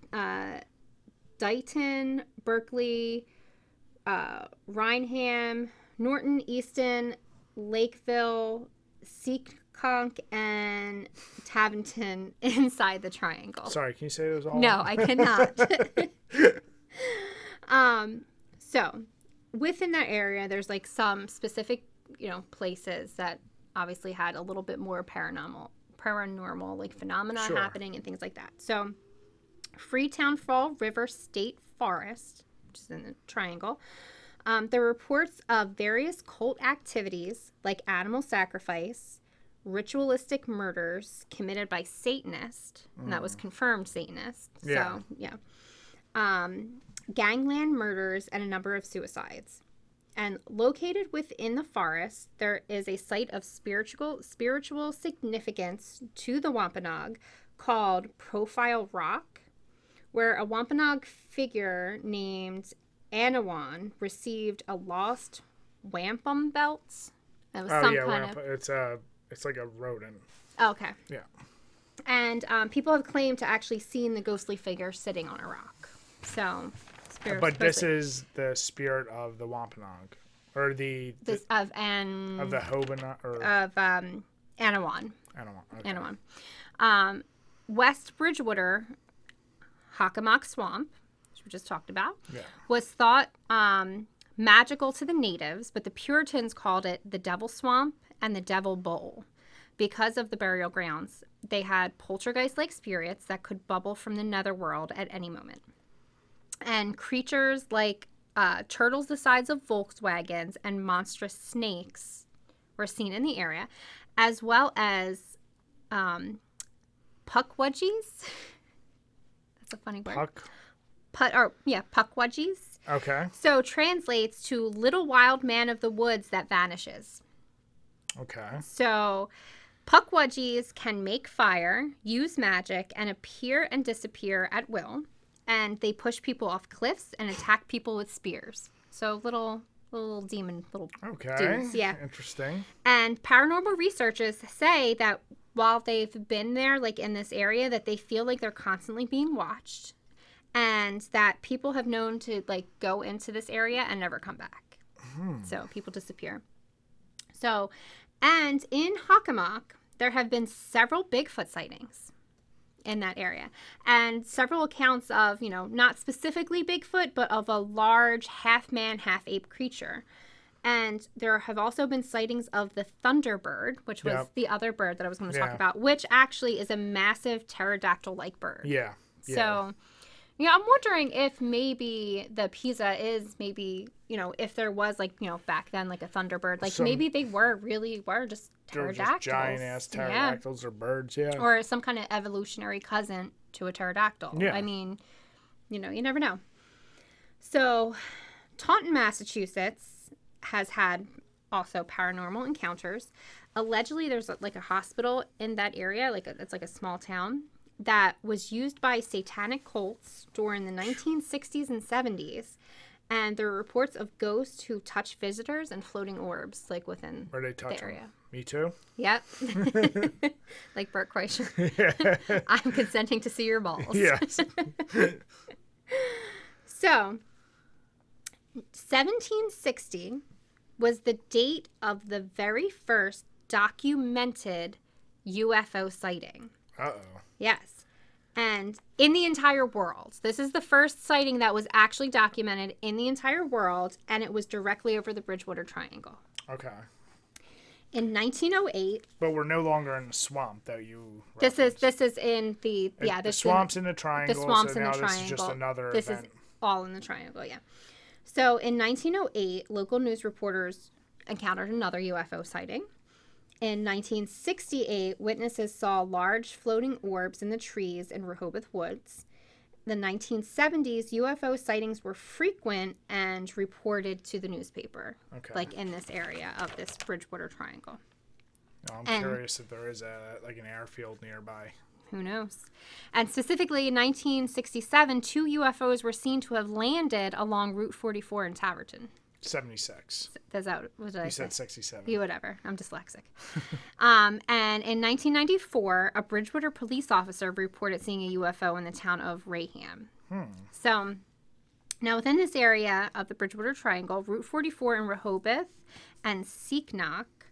Dighton, Berkeley, Rhineham, Norton, Easton, Lakeville, Seekonk, and Taventon inside the triangle. Sorry, can you say those all? No, I cannot. So within that area, there's like some specific, places that obviously had a little bit more paranormal like phenomena Sure. happening and things like that. So Freetown Fall River State Forest, which is in the triangle, there are reports of various cult activities like animal sacrifice, ritualistic murders committed by Satanists, and that was confirmed Satanists. Yeah. So, yeah. Gangland murders and a number of suicides. And located within the forest, there is a site of spiritual significance to the Wampanoag called Profile Rock, where a Wampanoag figure named Anawan received a lost wampum belt. That was some kind of... It's like a rodent. Okay. Yeah. And people have claimed to actually seen the ghostly figure sitting on a rock. So, but this is the spirit of the Wampanoag, or of the Hobanag, or of Anawan. Anawan. Okay. Anawan. West Bridgewater, Hockomock Swamp, which we just talked about, was thought magical to the natives, but the Puritans called it the Devil Swamp and the Devil Bowl because of the burial grounds. They had poltergeist-like spirits that could bubble from the netherworld at any moment. And creatures like turtles the size of Volkswagens and monstrous snakes were seen in the area, as well as puckwudgies. That's a funny word. Puckwudgies. Okay. So translates to little wild man of the woods that vanishes. Okay. So puckwudgies can make fire, use magic, and appear and disappear at will. And they push people off cliffs and attack people with spears. So little demon, dudes. Yeah. Interesting. And paranormal researchers say that while they've been there, like in this area, that they feel like they're constantly being watched, and that people have known to like go into this area and never come back. So people disappear. So, and in Hockomock, there have been several Bigfoot sightings in that area, and several accounts of, not specifically Bigfoot, but of a large half-man, half-ape creature. And there have also been sightings of the Thunderbird, which was the other bird that I was going to talk about, which actually is a massive pterodactyl-like bird. Yeah. So, I'm wondering if maybe the Pisa is maybe, if there was back then like a Thunderbird, maybe they were just pterodactyls. Just giant-ass pterodactyls or birds, Or some kind of evolutionary cousin to a pterodactyl. Yeah. I mean, you never know. So, Taunton, Massachusetts has had also paranormal encounters. Allegedly, there's a hospital in that area, it's like a small town, that was used by satanic cults during the 1960s and 70s. And there are reports of ghosts who touch visitors and floating orbs, within Where they touch the area. them. Me too. Yep. Like Bert Kreischer. I'm consenting to see your balls. Yes. So, 1760 was the date of the very first documented UFO sighting. Uh-oh. Yes. And in the entire world. This is the first sighting that was actually documented in the entire world, and it was directly over the Bridgewater Triangle. Okay. In 1908. But we're no longer in the swamp that you This is in the the swamp's in the triangle. The swamp's so in the now triangle. This is just another This event. is all in the triangle, yeah. So in 1908, local news reporters encountered another UFO sighting. In 1968, witnesses saw large floating orbs in the trees in Rehoboth Woods. The 1970s, UFO sightings were frequent and reported to the newspaper, in this area of this Bridgewater Triangle. I'm curious if there is an airfield nearby. Who knows? And specifically in 1967, 2 UFOs were seen to have landed along Route 44 in Taverton. 76. What did I say? You said 67. Yeah, whatever. I'm dyslexic. And in 1994, a Bridgewater police officer reported seeing a UFO in the town of Raham. So, now within this area of the Bridgewater Triangle, Route 44 in Rehoboth and Seekonk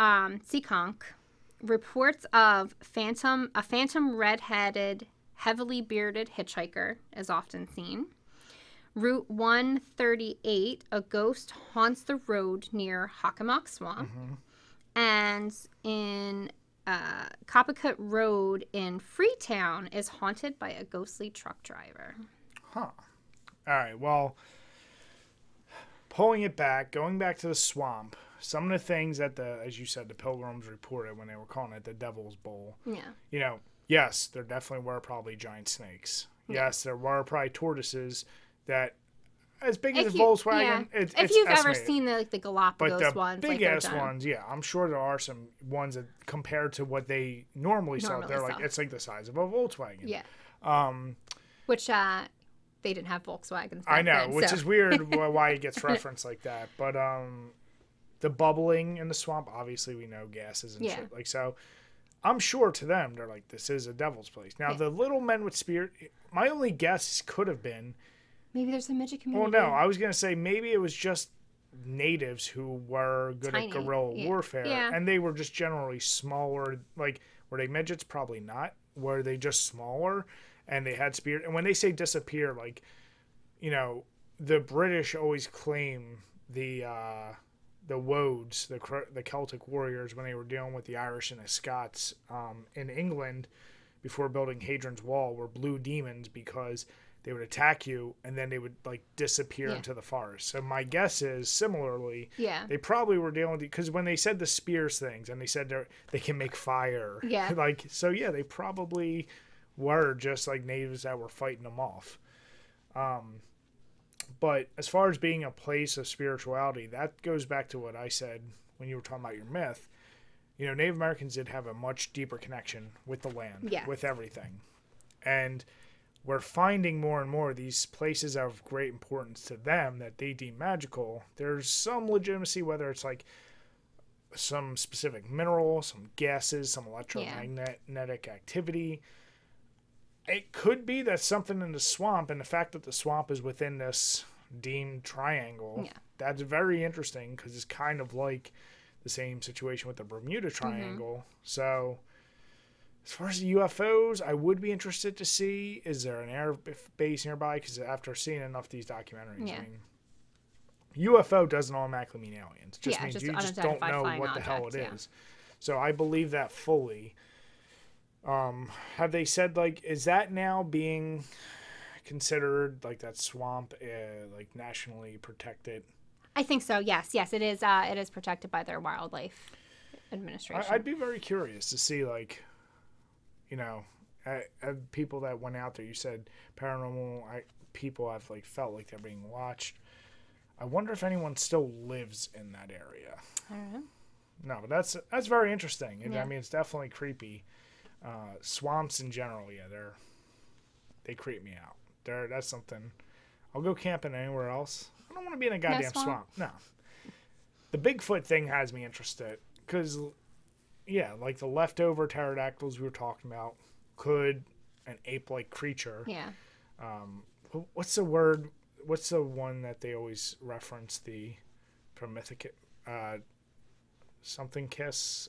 Seekonk, reports of a phantom red-headed, heavily bearded hitchhiker is often seen. Route 138, a ghost haunts the road near Hockomock Swamp. And in Coppicut Road in Freetown is haunted by a ghostly truck driver. Huh. All right, well, pulling it back, going back to the swamp, some of the things that as you said, the Pilgrims reported when they were calling it the Devil's Bowl. Yeah. Yes, there definitely were probably giant snakes. Yeah. Yes, there were probably tortoises that, as big as a Volkswagen, yeah. it's if you've ever estimated. seen the Galapagos But the ones, big they're ass done. ones, yeah, I'm sure there are some ones that compared to what they normally saw, it's like the size of a Volkswagen. Yeah. Which they didn't have Volkswagens back I know, then, which so. is weird why it gets referenced like that. But the bubbling in the swamp, obviously we know gases and shit. Like, so I'm sure to them, they're like, this is a devil's place. Now, the little men with spear, my only guess could have been. Maybe there's a midget community. Well, no, I was going to say maybe it was just natives who were good at guerrilla warfare. Yeah. And they were just generally smaller. Like, were they midgets? Probably not. Were they just smaller? And they had spear. And when they say disappear, like, the British always claim the Woads, the Celtic warriors, when they were dealing with the Irish and the Scots in England before building Hadrian's Wall, were blue demons because they would attack you and then they would like disappear into the forest. So my guess is similarly, they probably were dealing with, because when they said the spears things and they said they can make fire, they probably were just like natives that were fighting them off. But as far as being a place of spirituality, that goes back to what I said when you were talking about your myth. Native Americans did have a much deeper connection with the land, with everything. And we're finding more and more these places of great importance to them that they deem magical. There's some legitimacy, whether it's like some specific mineral, some gases, some electromagnetic activity. It could be that something in the swamp, and the fact that the swamp is within this deemed triangle, that's very interesting because it's kind of like the same situation with the Bermuda Triangle. So as far as the UFOs, I would be interested to see, is there an air base nearby? Because after seeing enough of these documentaries, I mean, UFO doesn't automatically mean aliens. It just means you just don't know what the hell it is. So I believe that fully. Have they said, like, is that now being considered, like, that swamp, like, nationally protected? I think so, yes. Yes, it is. It is protected by their wildlife administration. I'd be very curious to see, like, people that went out there, you said paranormal people have, like, felt like they're being watched. I wonder if anyone still lives in that area. I don't know. No, but that's very interesting. I mean, it's definitely creepy. Swamps in general, they creep me out. That's something. I'll go camping anywhere else. I don't want to be in a goddamn swamp. No. The Bigfoot thing has me interested because, like the leftover pterodactyls we were talking about, could an ape-like creature. Yeah. What's the word? What's the one that they always reference? The Prometheus, something kiss.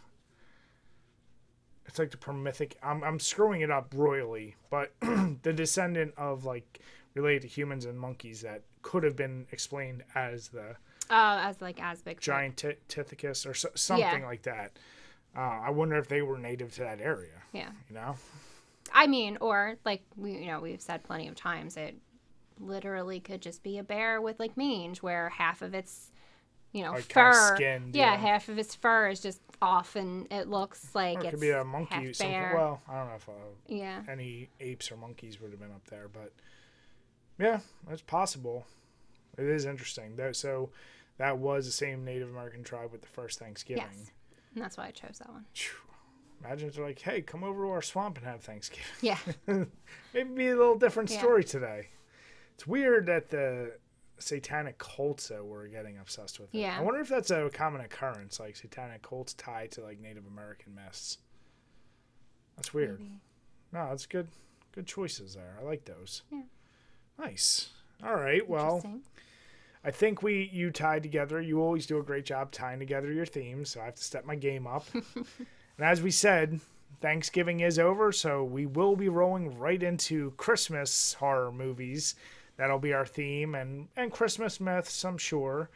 It's like the Prometheus. I'm screwing it up royally, but the descendant of like related to humans and monkeys that could have been explained as the as Bigfoot. Giant Tithecus or something like that. I wonder if they were native to that area. Yeah. I mean, or like we've said plenty of times, it literally could just be a bear with like mange, where half of its like fur, skinned, half of its fur is just off, and it looks like or it it's could be a monkey. half Something. bear. Well, I don't know if any apes or monkeys would have been up there, but yeah, it's possible. It is interesting. So that was the same Native American tribe with the first Thanksgiving. Yes, and that's why I chose that one. Imagine if they're like, hey, come over to our swamp and have Thanksgiving. Yeah. Maybe be a little different story today. It's weird that the satanic cults that were getting obsessed with it. Yeah. I wonder if that's a common occurrence, like satanic cults tied to like Native American myths. That's weird. Maybe. No, that's good. Good choices there. I like those. Yeah. Nice. All right. Well, I think you tied together. You always do a great job tying together your themes, so I have to step my game up. And as we said, Thanksgiving is over, so we will be rolling right into Christmas horror movies. That'll be our theme, and Christmas myths, I'm sure.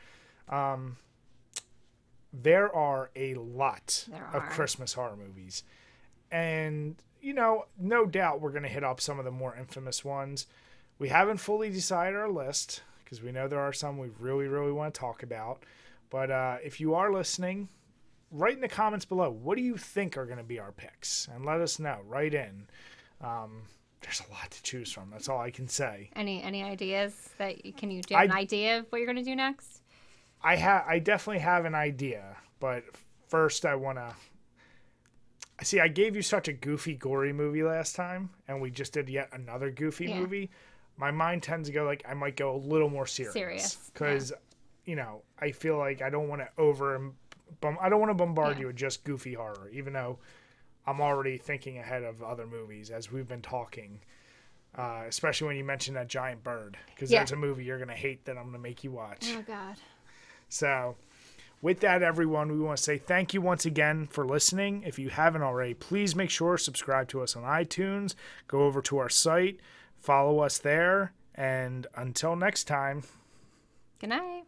There are a lot of Christmas horror movies. And, no doubt we're going to hit up some of the more infamous ones. We haven't fully decided our list, because we know there are some we really, really want to talk about. But if you are listening, write in the comments below, what do you think are going to be our picks? And let us know. Write in. There's a lot to choose from. That's all I can say. Any ideas do you have an idea of what you're going to do next? I definitely have an idea, but first I want to... See, I gave you such a goofy, gory movie last time, and we just did yet another goofy movie. My mind tends to go, I might go a little more serious. Because, I feel like I don't want to bombard you with just goofy horror, even though I'm already thinking ahead of other movies as we've been talking. Especially when you mentioned that giant bird, because there's a movie you're going to hate that I'm going to make you watch. Oh, God. So, with that, everyone, we want to say thank you once again for listening. If you haven't already, please make sure to subscribe to us on iTunes. Go over to our site, follow us there, and until next time. Good night.